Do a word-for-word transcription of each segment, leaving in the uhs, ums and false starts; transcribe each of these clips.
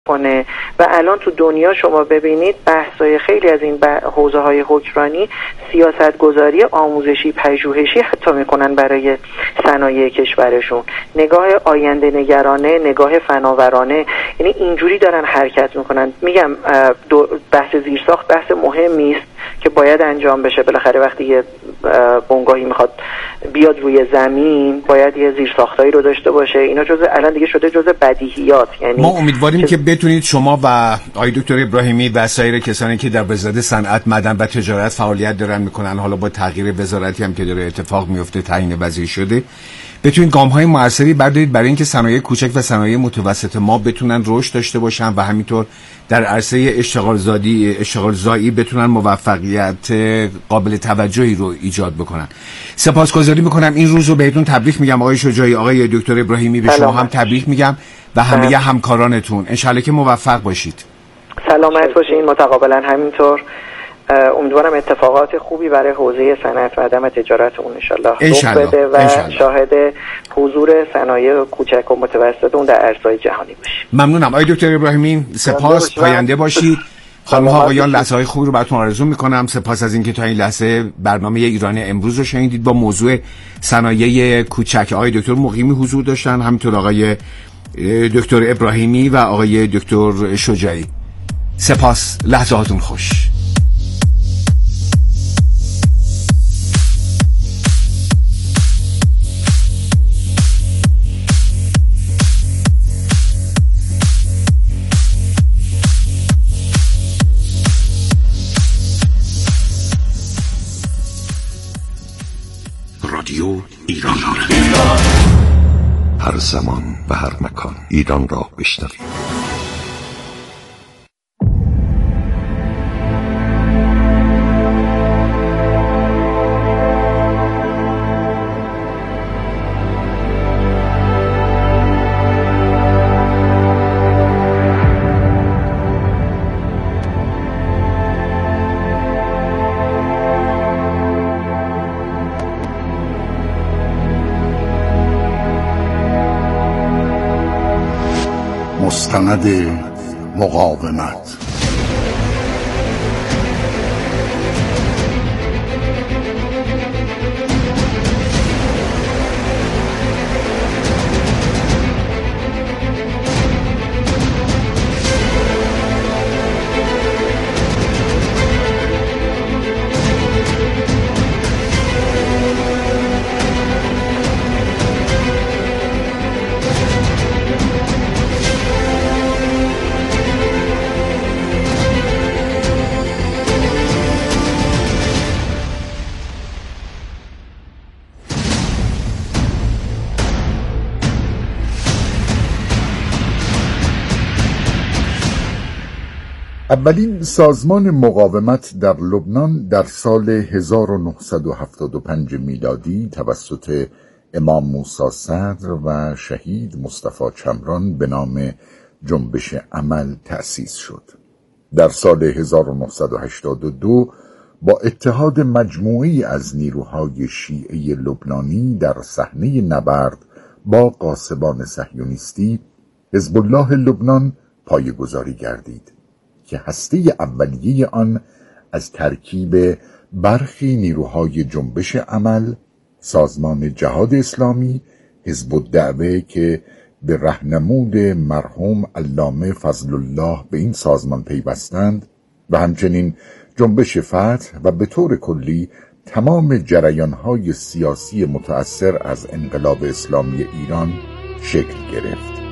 کنه. و الان تو دنیا شما ببینید بحث‌های خیلی از این حوزه‌های حکمرانی سیاست‌گذاری آموزشی پژوهشی حتی میکنن برای صنایع کشورشون، نگاه آینده نگرانه، نگاه فناورانه، یعنی اینجوری دارن حرکت میکنن. میگم بحث زیرساخت بحث مهمی است که باید انجام بشه. بالاخره وقتی یه بنگاهی میخواد بیاد روی زمین باید یه زیرساختایی رو داشته باشه. اینا جزء الان دیگه شده جزء بدیهیات. یعنی ما امیدواریم که بتونید شما و آقای دکتر ابراهیمی و سایر کسانی که در وزارت صنعت، معدن و تجارت فعالیت دارن میکنن، حالا با تغییر وزارتی هم که داره اتفاق میفته، تعیین وزیر شده، بتونید گام‌های موثری بردارید برای اینکه صنایع کوچک و صنایع متوسط ما بتونن رشد داشته باشن و همینطور در عرصه اشتغال زادی اشتغال زایی بتونن موفقیت قابل توجهی رو ایجاد بکنن. سپاسگزاری میکنم. این روز رو بهتون تبریک میگم آقای شجاعی، آقای دکتر ابراهیمی، به شما هم تبریک میگم و همه همکارانتون. انشالله که موفق باشید. سلامت باشین. متقابلا همینطور. امیدوارم اتفاقات خوبی برای حوزه صنعت و عدم تجارت اون انشالله رخ بده و انشالله. شاهد حضور صنایع کوچک و متوسط اون در عرصه‌های جهانی باشیم. ممنونم آقای دکتر ابراهیمی. سپاس، پاینده باشید. خانم ها آقایان، لحظه‌های خوبی رو براتون آرزو می‌کنم. سپاس از اینکه تا این لحظه برنامه ایران امروز رو شنیدید با موضوع صنایع کوچک. آقای دکتر مقیمی حضور داشتن، همینطور آقای دکتر ابراهیمی و آقای دکتر شجاعی. سپاس، لحظه‌هاتون خوش. رادیو ایران، هر زمان و هر مکان ایران را بشنوید. مستند مقاومت. اولین سازمان مقاومت در لبنان در سال هزار و نهصد و هفتاد و پنج میلادی توسط امام موسی صدر و شهید مصطفی چمران به نام جنبش عمل تأسیس شد. در سال هزار و نهصد و هشتاد و دو با اتحاد مجموعی از نیروهای شیعه لبنانی در صحنه نبرد با غاصبان صهیونیستی، حزب الله لبنان پایه‌گذاری گردید که هسته اولیه آن از ترکیب برخی نیروهای جنبش عمل، سازمان جهاد اسلامی، حزب الدعوه که به راهنمود مرحوم علامه فضل الله به این سازمان پیوستند و همچنین جنبش فتح و به طور کلی تمام جریانهای سیاسی متأثر از انقلاب اسلامی ایران شکل گرفت.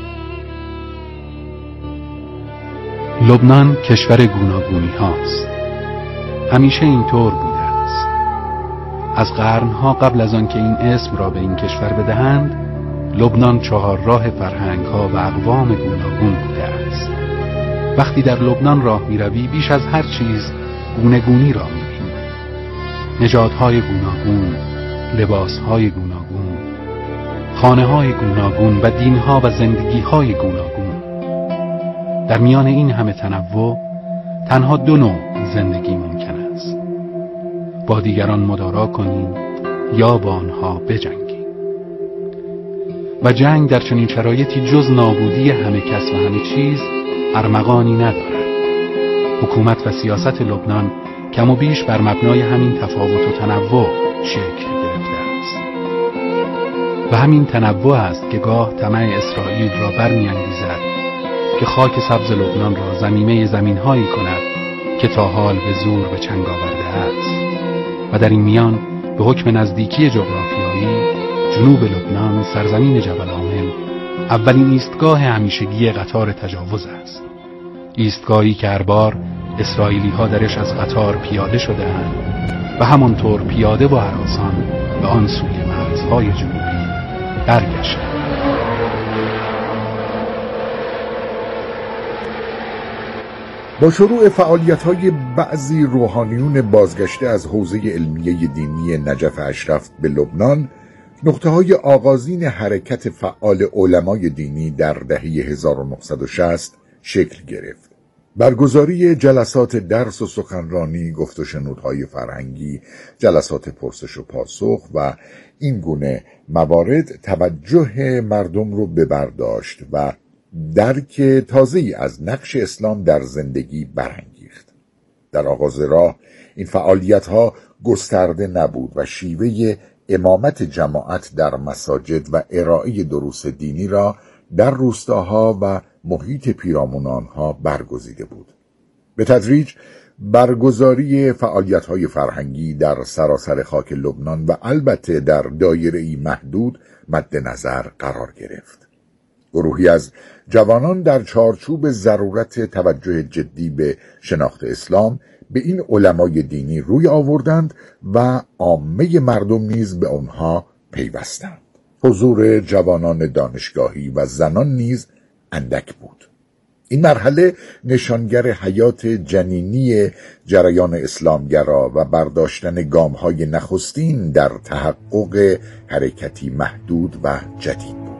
لبنان کشور گوناگونی هاست. همیشه اینطور بوده است. از قرنها قبل از آن که این اسم را به این کشور بدهند، لبنان چهار راه فرهنگ ها و اقوام گوناگون بوده است. وقتی در لبنان راه می روی بیش از هر چیز گوناگونی را می بینی. نژادهای گوناگون، لباسهای گوناگون، خانه‌های گوناگون و دینها و زندگی‌های گوناگون. در میان این همه تنوع تنها دو نوع زندگی ممکن است: با دیگران مدارا کنیم یا با آنها بجنگیم. و جنگ در چنین شرایطی جز نابودی همه کس و همه چیز ارمغانی ندارد. حکومت و سیاست لبنان کم و بیش بر مبنای همین تفاوت و تنوع شکل گرفته است. و همین تنوع است که گاه طمع اسرائیل را برمی‌انگیزد که خاک سبز لبنان را ضمیمه زمین‌هایی کند که تا حال به زور به چنگ آورده است. و در این میان به حکم نزدیکی جغرافیایی جنوب لبنان سرزمین جبل عامل اولین ایستگاه همیشگی قطار تجاوز است. ایستگاهی که هر بار اسرائیلی ها درش از قطار پیاده شده اند و همانطور پیاده و هراسان به آن سوی مرزهای جنوبی برگشتند. با شروع فعالیت‌های بعضی روحانیون بازگشته از حوزه علمیه دینی نجف اشرف به لبنان، نقطه‌های آغازین حرکت فعال علمای دینی در دهه هزار و نهصد و شصت شکل گرفت. برگزاری جلسات درس و سخنرانی، گفت و شنودهای فرهنگی، جلسات پرسش و پاسخ و این گونه موارد توجه مردم رو به بر داشت و درک تازه‌ای از نقش اسلام در زندگی برانگیخت. در آغاز راه این فعالیت‌ها گسترده نبود و شیوه امامت جماعت در مساجد و ارائه دروس دینی را در روستاها و محیط پیرامون آنها برگزیده بود. به تدریج برگزاری فعالیت‌های فرهنگی در سراسر خاک لبنان و البته در دایره‌ای محدود مد نظر قرار گرفت. گروهی از جوانان در چارچوب ضرورت توجه جدی به شناخت اسلام به این علمای دینی روی آوردند و عامه مردم نیز به آنها پیوستند. حضور جوانان دانشگاهی و زنان نیز اندک بود. این مرحله نشانگر حیات جنینی جریان اسلامگرا و برداشتن گام‌های نخستین در تحقق حرکتی محدود و جدید بود.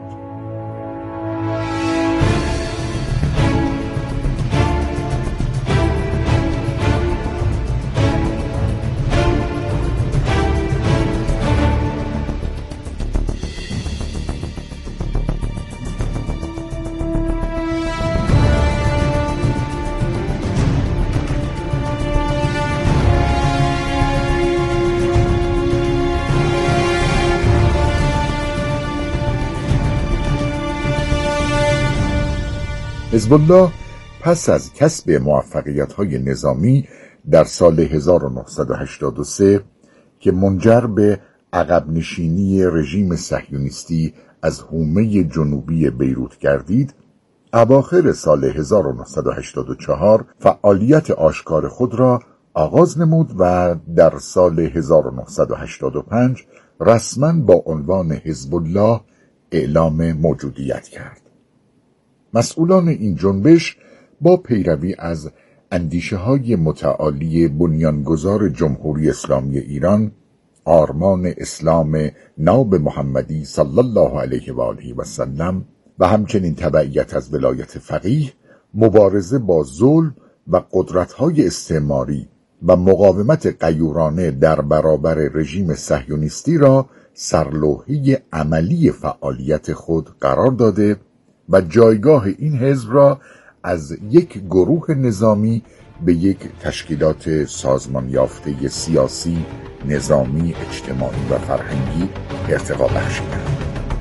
حزب الله پس از کسب موفقیت‌های نظامی در سال هزار و نهصد و هشتاد و سه که منجر به عقب نشینی رژیم صهیونیستی از حومه جنوبی بیروت گردید، اواخر سال هزار و نهصد و هشتاد و چهار فعالیت آشکار خود را آغاز نمود و در سال هزار و نهصد و هشتاد و پنج رسما با عنوان حزب الله اعلام موجودیت کرد. مسئولان این جنبش با پیروی از اندیشه‌های متعالی بنیانگذار جمهوری اسلامی ایران، آرمان اسلام ناب محمدی صلی الله علیه و آله و سلم و همچنین تبعیت از ولایت فقیه، مبارزه با ظلم و قدرت‌های استعماری و مقاومت غیورانه در برابر رژیم صهیونیستی را سرلوحه عملی فعالیت خود قرار داده و جایگاه این حزب را از یک گروه نظامی به یک تشکیلات سازمان یافته سیاسی، نظامی، اجتماعی و فرهنگی ارتقا بخشیدند.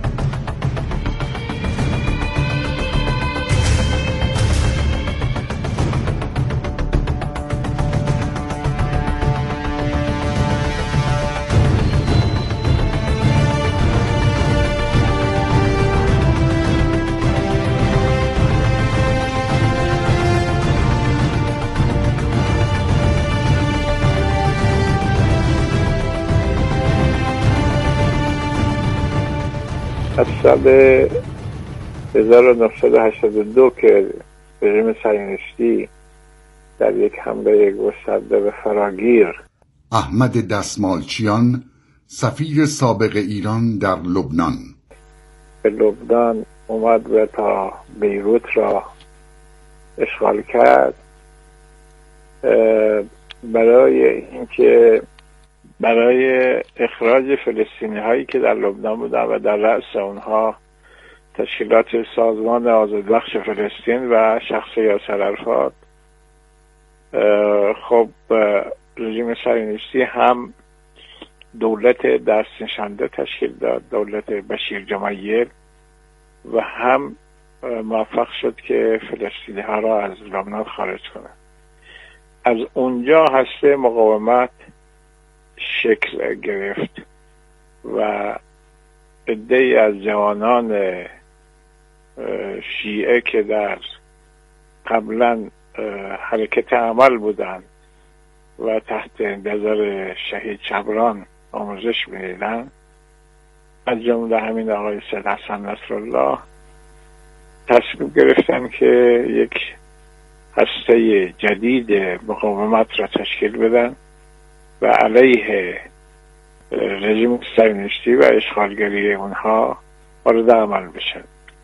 از سال هزار و نهصد و هشتاد و دو که رژیم صهیونیستی در یک حمله گسترده به فراگیر احمد دستمالچیان، سفیر سابق ایران در لبنان، به لبنان اومد و تا بیروت را اشغال کرد، برای اینکه برای اخراج فلسطینی هایی که در لبنان بودن و در رأس اونها تشکیلات سازمان آزادبخش فلسطین و شخص یاسر عرفات، خب رژیم صهیونیستی هم دولت دست نشانده تشکیل داد، دولت بشیر جمایل، و هم موفق شد که فلسطینی ها را از لبنان خارج کنند. از اونجا هسته مقاومت شکل گرفت و عده‌ای از جوانان شیعه که در قبلا حرکت عمل بودند و تحت نظر شهید چبران آموزش می‌دیدند، از جمله همین آقای سید حسن نصرالله، تصمیم گرفتن که یک هسته جدید مقاومت را تشکیل بدن و علیه رژیم صهیونیستی و اشغالگری اونها وارد عمل بشن،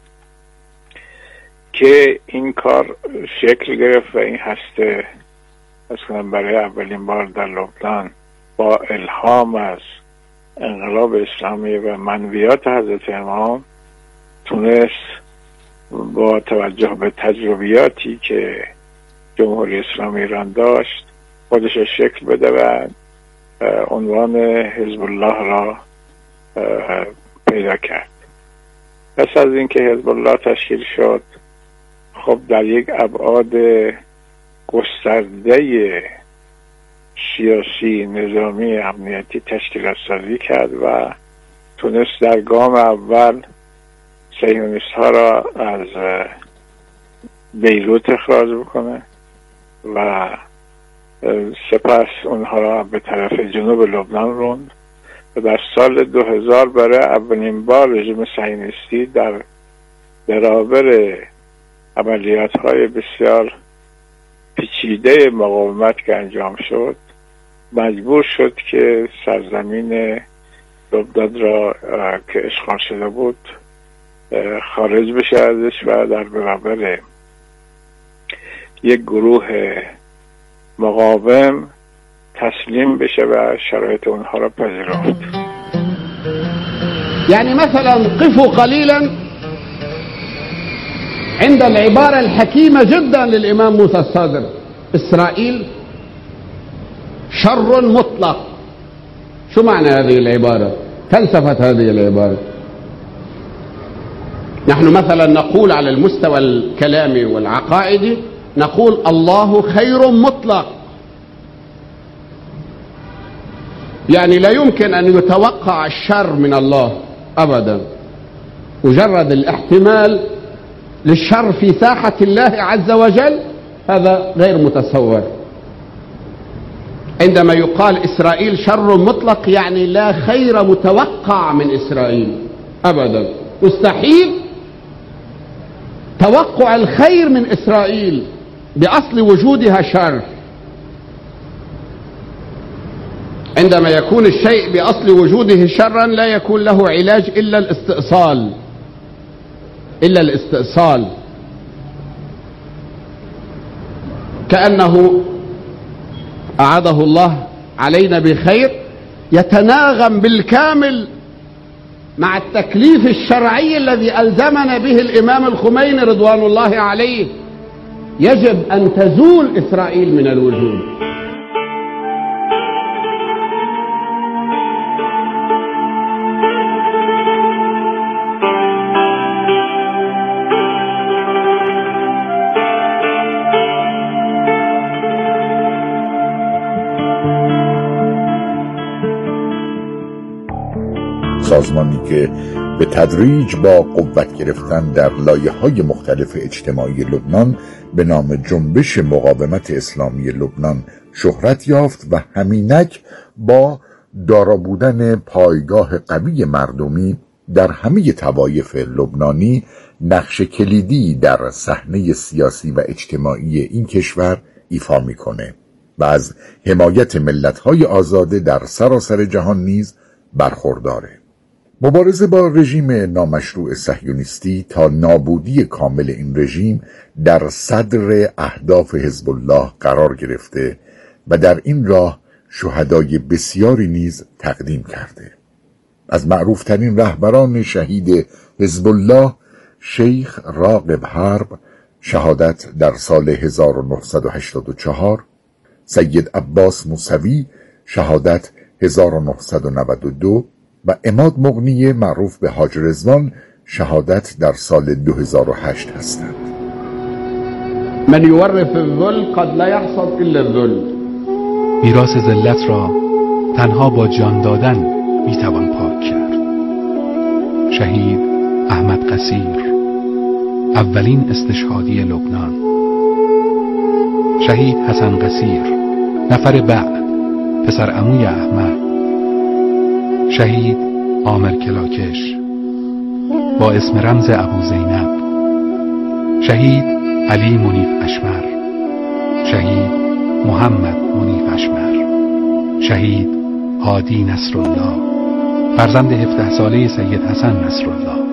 که این کار شکل گرفت و این هسته از کنم برای اولین بار در لبنان با الهام از انقلاب اسلامی و منویات حضرت امام تونست با توجه به تجربیاتی که جمهوری اسلامی ایران داشت خودش شکل بده و عنوان حزب الله را پیدا کرد. پس از اینکه حزب الله تشکیل شد، خب در یک ابعاد گسترده سیاسی، نظامی، امنیتی تشکیلات سازی کرد و تونست در گام اول صهیونیست ها را از بیروت اخراج بکنه و سپس اونها را به طرف جنوب لبنان روند و در سال دو هزار برای اولین بار رژیم صهیونیستی در برابر عملیات های بسیار پیچیده مقاومت که انجام شد مجبور شد که سرزمین لبنان را که اشغال شده بود خارج بشه ازش و در برابر یک گروه مقاوم تسلیم بشه و شرایط اونها را پذیرفت. يعني مثلا قفوا قليلا عند العبارة الحكيمة جدا للإمام موسى الصادر: إسرائيل شر مطلق. شو معنى هذه العبارة؟ فلسفة هذه العبارة. نحن مثلا نقول على المستوى الكلامي والعقائدي نقول الله خير مطلق، يعني لا يمكن أن يتوقع الشر من الله أبدا. مجرد الاحتمال للشر في ساحة الله عز وجل هذا غير متصور. عندما يقال إسرائيل شر مطلق يعني لا خير متوقع من إسرائيل أبدا، مستحيل توقع الخير من إسرائيل بأصل وجودها شر. عندما يكون الشيء بأصل وجوده شرا لا يكون له علاج إلا الاستئصال، إلا الاستئصال، كأنه أعاده الله علينا بخير يتناغم بالكامل مع التكليف الشرعي الذي ألزمنا به الإمام الخميني رضوان الله عليه. يجب أن تزول إسرائيل من الوجود. سازمانی که به تدریج با قوت گرفتن در لایه‌های مختلف اجتماعی لبنان به نام جنبش مقاومت اسلامی لبنان شهرت یافت و همینک با دارا بودن پایگاه قوی مردمی در همه طوایف لبنانی نقش کلیدی در صحنه سیاسی و اجتماعی این کشور ایفا می‌کنه و از حمایت ملت‌های آزاده در سراسر جهان نیز برخورداره. مبارزه با رژیم نامشروع صهیونیستی تا نابودی کامل این رژیم در صدر اهداف حزب الله قرار گرفته و در این راه شهدای بسیاری نیز تقدیم کرده. از معروفترین رهبران شهید حزب الله شیخ راغب حرب شهادت در سال هزار و نهصد و هشتاد و چهار، سید عباس موسوی شهادت هزار و نهصد و نود و دو و عماد مغنی معروف به حاج رضوان شهادت در سال دو هزار و هشت هستند. من یورث الذل قد لا یحصد الا الذل. میراث ذلت را تنها با جان دادن میتوان پاک کرد. شهید احمد قصیر، اولین استشهادی لبنان. شهید حسن قصیر، نفر بعد، پسر عموی احمد. شهید عامر کلاکش با اسم رمز ابو زینب. شهید علی منیف اشمر. شهید محمد منیف اشمر. شهید هادی نصرالله، فرزند هفده ساله سید حسن نصرالله.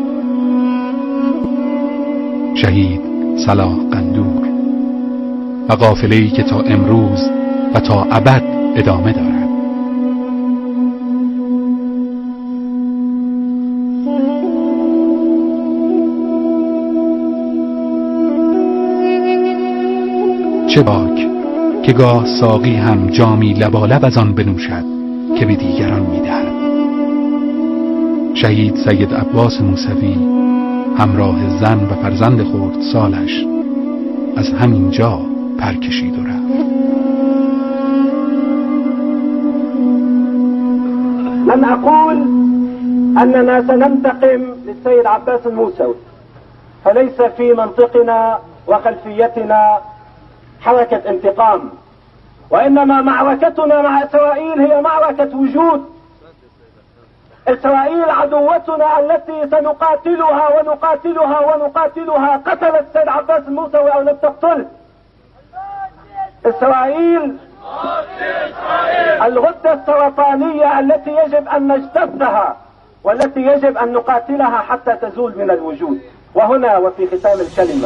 شهید صلاح قندور و قافله‌ای که تا امروز و تا ابد ادامه دارد. چه باک که گاه ساقی هم جامی لبالب از آن بنوشد که به دیگران می‌دهد. شهید سید عباس موسوی همراه زن و فرزند خرد سالش از همین جا پر کشید و رفت. من أقول أننا سننتقم للسيد عباس الموسوي، فليس في منطقنا وخلفيتنا حركة انتقام، وإنما معركتنا مع إسرائيل هي معركة وجود. إسرائيل عدوتنا التي سنقاتلها ونقاتلها ونقاتلها. قتل السيد عباس الموسوي أو لم تقتله. إسرائيل الغدة السرطانية التي يجب أن نجتثها والتي يجب أن نقاتلها حتى تزول من الوجود. وهنا وفي ختام الكلمة،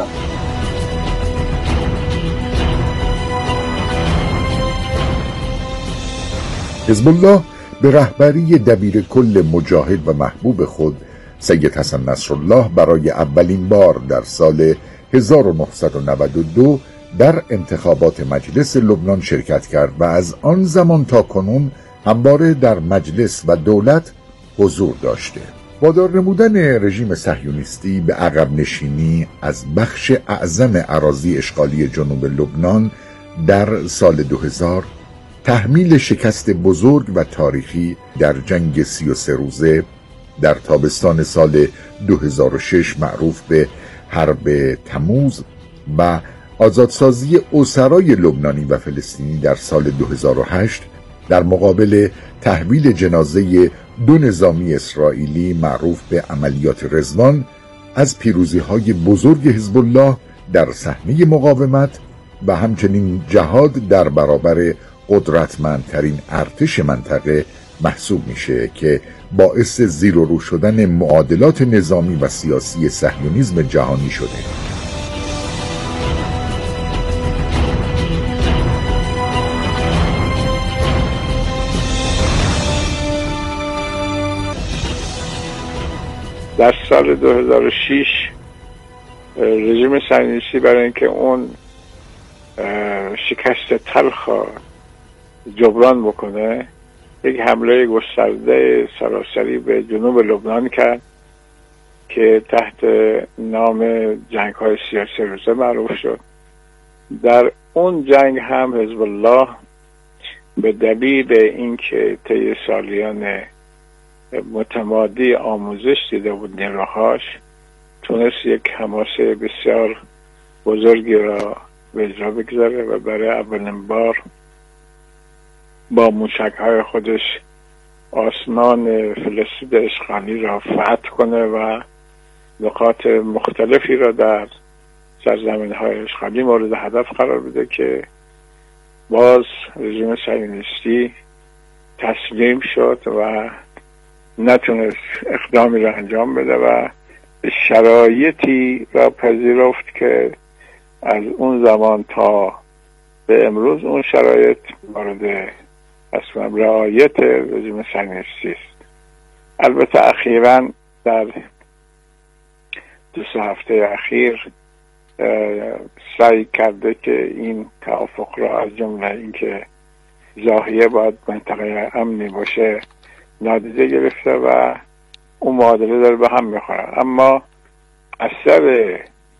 حزب الله به رهبری دبیر کل مجاهد و محبوب خود سید حسن نصرالله برای اولین بار در سال هزار و نهصد و نود و دو در انتخابات مجلس لبنان شرکت کرد و از آن زمان تا کنون همواره در مجلس و دولت حضور داشته. وادار نمودن رژیم صهیونیستی به عقب نشینی از بخش اعظم اراضی اشغالی جنوب لبنان در سال دو هزار، تحمیل شکست بزرگ و تاریخی در جنگ سی و سه روزه در تابستان سال دو هزار و شش معروف به حرب تموز و آزادسازی اسرای لبنانی و فلسطینی در سال دو هزار و هشت در مقابل تحویل جنازه دو نظامی اسرائیلی معروف به عملیات رضوان از پیروزی‌های بزرگ حزب الله در صحنه مقاومت و همچنین جهاد در برابر قدرتمندترین ارتش منطقه محسوب میشه که باعث زیر و رو شدن معادلات نظامی و سیاسی صهیونیسم جهانی شده. در سال دو هزار و شش رژیم صهیونیستی برای اینکه اون شکست تلخ جبران بکنه یک حمله گسترده سراسری به جنوب لبنان کرد که تحت نام جنگ های سیاسی روزه معروف شد. در اون جنگ هم حزب الله به دلیل اینکه طی سالیان متمادی آموزش دیده بود نیروهاش، تونست یک حماسه بسیار بزرگی را به اجرا بگذاره و برای اولین بار با موشک‌های خودش آسمان فلسطین اشغالی را فتح کنه و نقاط مختلفی را در سرزمین‌های اشغالی مورد هدف قرار بده که باز رژیم صهیونیستی تسلیم شد و نتونست اقدامی را انجام بده و شرایطی را پذیرفت که از اون زمان تا به امروز اون شرایط مورد اصلا رعایت رژیم صهیونیستی است. البته اخیراً در دو سه هفته اخیر سعی کرده که این توافق را از جمله اینکه ضاحیه باید منطقه امنی باشه نادیده گرفته و اون معادله داره به هم میخوره. اما اثر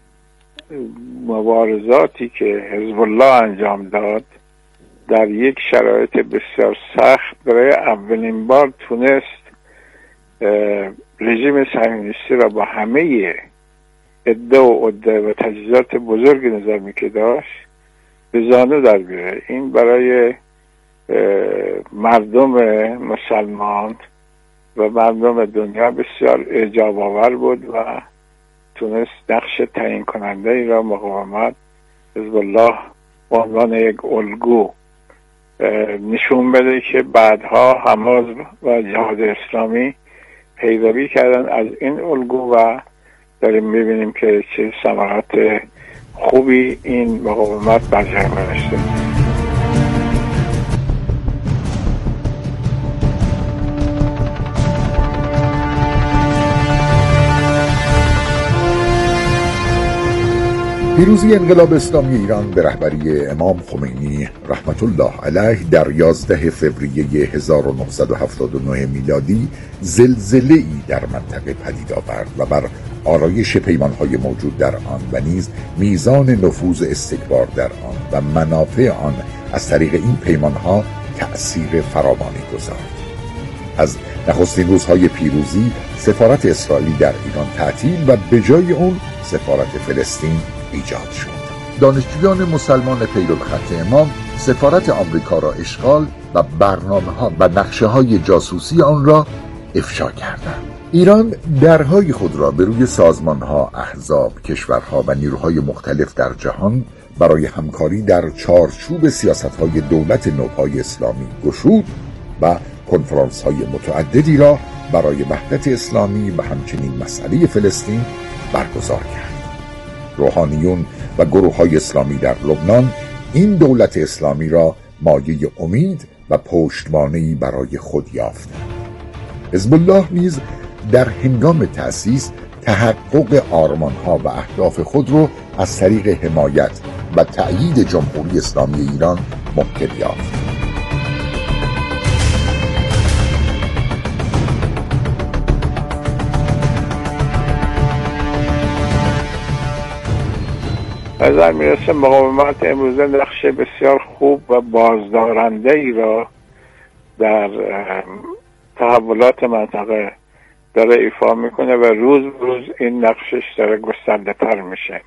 مبارزاتی که حزب الله انجام داد در یک شرایط بسیار سخت برای اولین بار تونست رژیم صهیونیستی را با همه عده و عده و تجهیزات بزرگ نظامی که داشت به زانو در بیاره. این برای مردم مسلمان و مردم دنیا بسیار اعجاب آور بود و تونست نقش تعیین کننده ای را مقاومت حزب الله به عنوان یک الگو نشون بده که بعدها حماس و جهاد اسلامی پیروی کردن از این الگو و داریم میبینیم که چه ثمرات خوبی این مقاومت بر جای گذاشته. پیروزی انقلاب اسلامی ایران به رهبری امام خمینی رحمت الله علیه در یازده فوریه هزار و نهصد و هفتاد و نه میلادی زلزله‌ای در منطقه پدید آورد و بر آرایش پیمانهای موجود در آن و نیز میزان نفوذ استکبار در آن و منافع آن از طریق این پیمانها تأثیر فراوانی گذارد. از نخستین روزهای پیروزی سفارت اسرائیل در ایران تعطیل و به جای اون سفارت فلسطین ایجاد شد. دانشجویان مسلمان پیرالخط امام سفارت آمریکا را اشغال و برنامه‌ها و نقشه‌های جاسوسی آن را افشا کردند. ایران درهای خود را به روی سازمان‌ها، احزاب، کشورها و نیروهای مختلف در جهان برای همکاری در چارچوب سیاست‌های دولت نوپای اسلامی گشود و کنفرانس‌های متعددی را برای وحدت اسلامی و همچنین مسئله فلسطین برگزار کرد. روحانیون و گروه‌های اسلامی در لبنان این دولت اسلامی را مایه امید و پشتوانه‌ای برای خود یافتند. حزب الله نیز در هنگام تأسیس تحقق آرمان‌ها و اهداف خود را از طریق حمایت و تأیید جمهوری اسلامی ایران ممکن یافت. نظر میرسه مقاومت امروزه نقش بسیار خوب و بازدارنده ای را در تحولات منطقه داره ایفا میکنه و روز روز این نقشش داره گسترده تر میشه.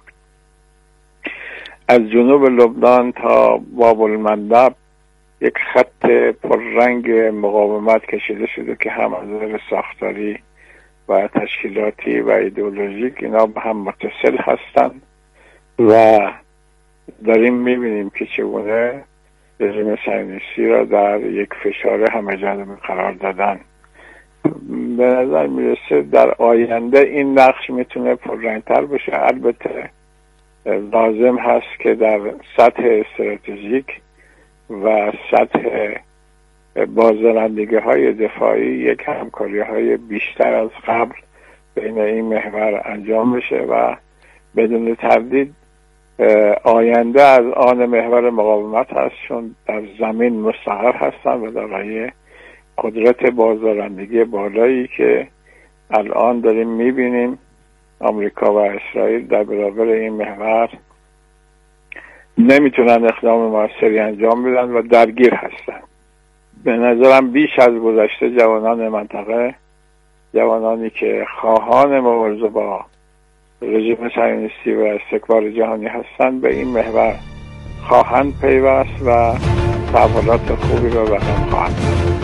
از جنوب لبنان تا باب المندب یک خط پررنگ مقاومت کشیده شده که هم از نظر ساختاری و تشکیلاتی و ایدئولوژیک اینا به هم متصل هستند و داریم میبینیم که چگونه رژیم صهیونیستی را در یک فشار همه‌جانبه قرار دادن. به نظر میرسه در آینده این نقش میتونه پررنگتر بشه. البته لازم هست که در سطح استراتژیک و سطح بازدارندگی های دفاعی یک همکاری های بیشتر از قبل بین این محور انجام بشه و بدون تردید آینده از آن محور مقاومت هست، چون در زمین مستقر هستند و دارای قدرت بازدارندگی بالایی که الان داریم میبینیم آمریکا و اسرائیل در برابر این محور نمیتونن اقدام موثری انجام بدن و درگیر هستن. به نظرم بیش از گذشته جوانان منطقه، جوانانی که خواهان مبارزه با رژیم صهیونیستی و استکبار جهانی هستند، به این محور خواهند پیوست و تحولات خوبی را رقم خواهند زد.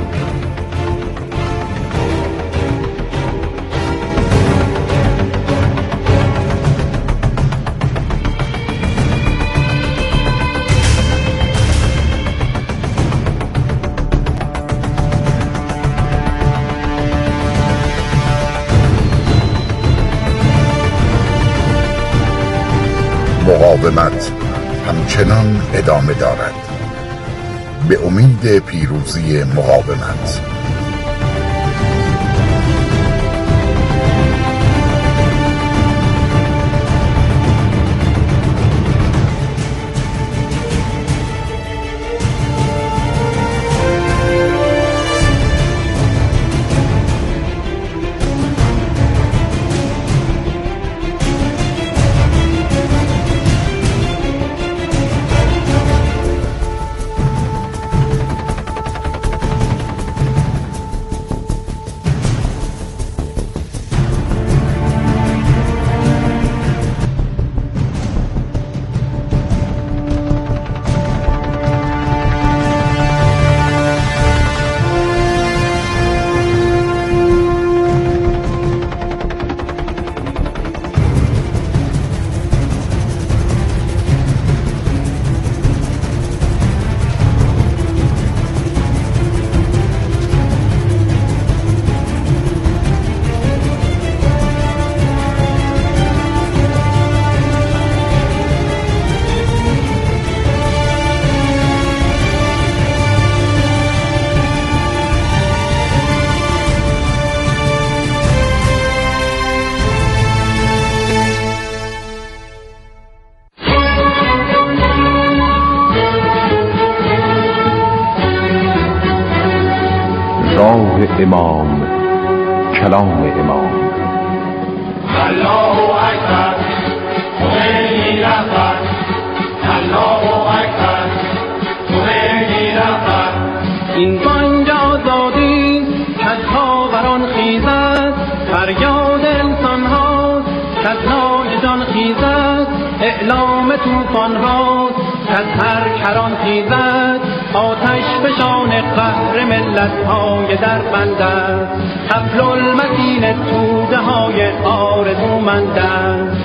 مقاومت همچنان ادامه دارد. به امید پیروزی مقاومت. امام کلام امام. الله اکبر خمینی رهبر، الله اکبر خمینی رهبر. این بانگ آزادی کز خاوران خیزد، فریاد انسان هاست کز نای جان خیزد، اعلام طوفان هاست کز هر کران خیزد، آتش فشان قهر ملت های در بند است، حبل المتین توده های آرزومند است.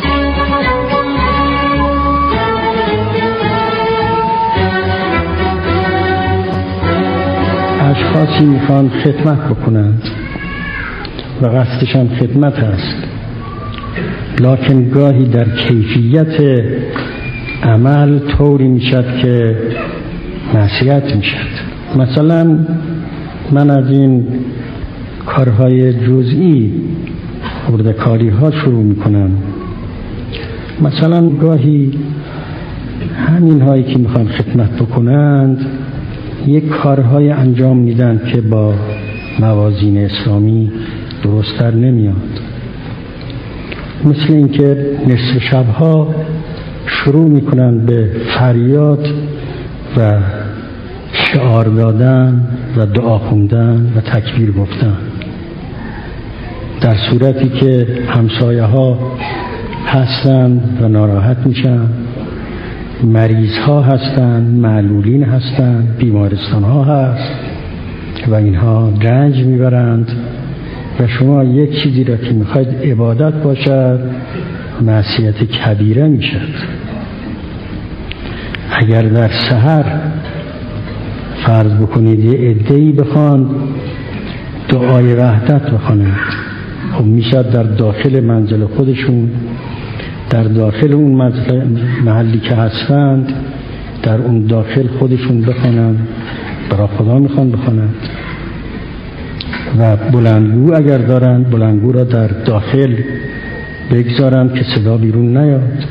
اشخاصی میخوان خدمت بکنند و قصدشان خدمت است، لکن گاهی در کیفیت عمل طوری میشد که معصیت میشد. مثلا من از این کارهای جزئی خرده‌کاری ها شروع میکنم. مثلا گاهی همین هایی که میخوان خدمت بکنند یک کارهای انجام میدن که با موازین اسلامی درست‌تر نمیاد. مثل اینکه نصف شبها شروع میکنن به فریاد و شعار دادن و دعا خوندن و تکبیر گفتن، در صورتی که همسایه ها هستن و ناراحت میشن، مریض ها هستن، معلولین هستن، بیمارستان ها هست و اینها رنج میبرند و شما یک چیزی را که میخواید عبادت باشد معصیت کبیره میشد. اگر در سحر فرض بکنید یه عده‌ای بخوان دعای وحدت بخوانند، خب میشد در داخل منزل خودشون، در داخل اون محلی که هستند، در اون داخل خودشون بخوانند، برای خدا میخوان بخوانند و بلندگو اگر دارند بلندگو را در داخل بگذارند که صدا بیرون نیاد.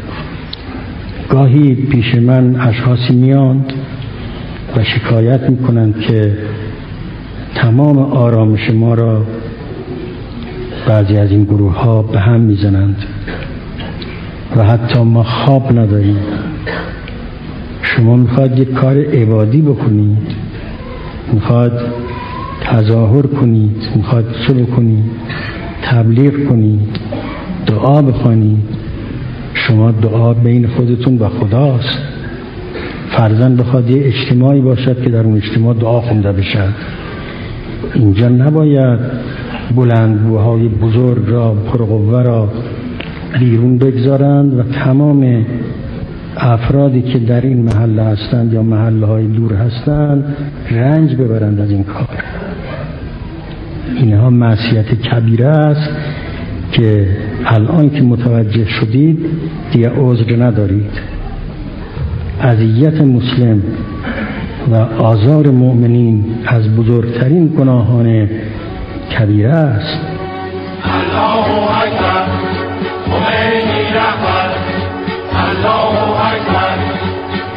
گاهی پیش من اشخاصی میاند و شکایت میکنند که تمام آرامش ما را بعضی از این گروه ها به هم میزنند و حتی ما خواب نداریم. شما میخواد یک کار عبادی بکنید، میخواد تظاهر کنید، میخواد چه بکنید؟ تبلیغ کنید، دعا بخوانید. شما دعا بین خودتون و خداست. فرضاً بخواد یه اجتماعی باشد که در اون اجتماع دعا خونده بشد، اینجا نباید بلندگوهای بزرگ را پرقوه را بیرون بگذارند و تمام افرادی که در این محله هستند یا محله های دور هستند رنج ببرند از این کار. اینها معصیت کبیره است که الان که متوجه شدید دیگه عذر ندارید. اذیت مسلم و آزار مؤمنین از بزرگترین گناهان کبیره است.